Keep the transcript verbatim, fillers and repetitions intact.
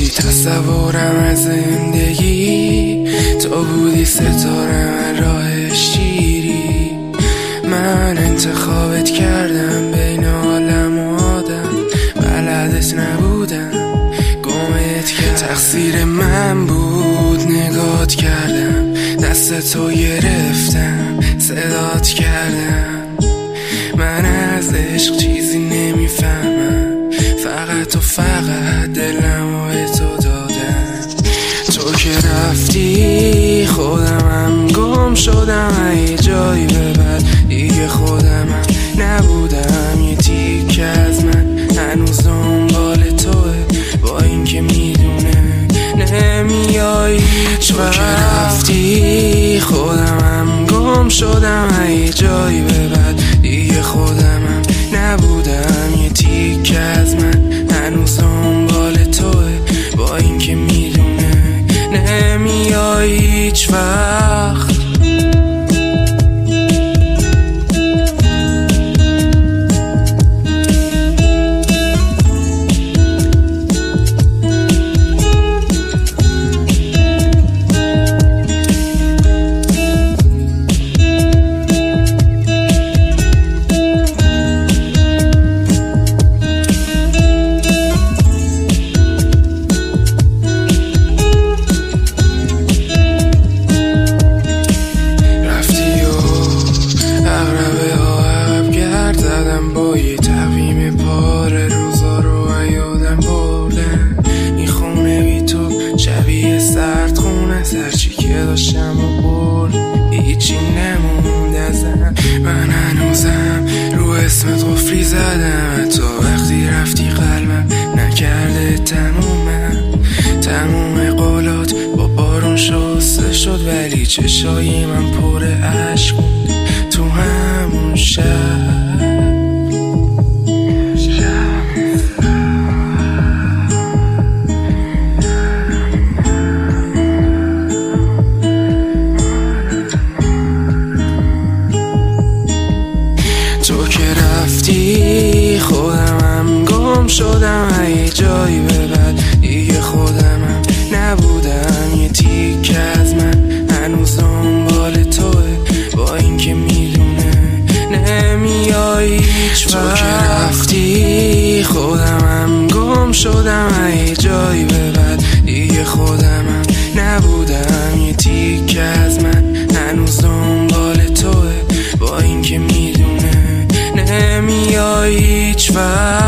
تصورم از زندگی، تو بودی ستاره راه شیری. من انتخابت کردم بین عالم و آدم، بلدت نبودم گمت کردم. تقصیر من بود نگات کردم، دست تو گرفتم صدات کردم. من از عشق چیزی نمیفهمم، فقط و فقط دلم و تو دادم. تو که رفتی خودمم گم شدم، یه جایی به بعد دیگه خودمم نبودم. یه تیکه از من هنوز دنبال توه، با اینکه میدونه نمیای هیچ وقت. تو که رفتی خودمم گم شدم، یه جایی به بعد دیگه خودمم نبودم. یه تیکه از من هنوز دنبال توه، با اینکه میدونه نمیای هیچ وقت. با یه تقویم پاره روزا رو یادم بردن. این خونه بی تو شبیه سرد خونه، سرچی که داشتم و برد هیچی نموند ازم. من هنوزم رو اسمت قفلی زدم، تو وقتی رفتی قلبم نکرده تمومم. تموم قولات با بارون شسته شد، ولی چشای من پر عشق بود تو همون شب. تو که رفتی خودمم گم شدم، یه جایی به بعد دیگه خودمم نبودم. یه تیکه از من هنوز دنبال توه، با اینکه میدونه نمیای هیچ وقت. تو که رفتی خودمم گم شدم، یه جایی به بعد دیگه خودمم نبودم. یه تیکه از من هنوز دنبال توه، با اینکه میدونه نمیای هیچ وقت.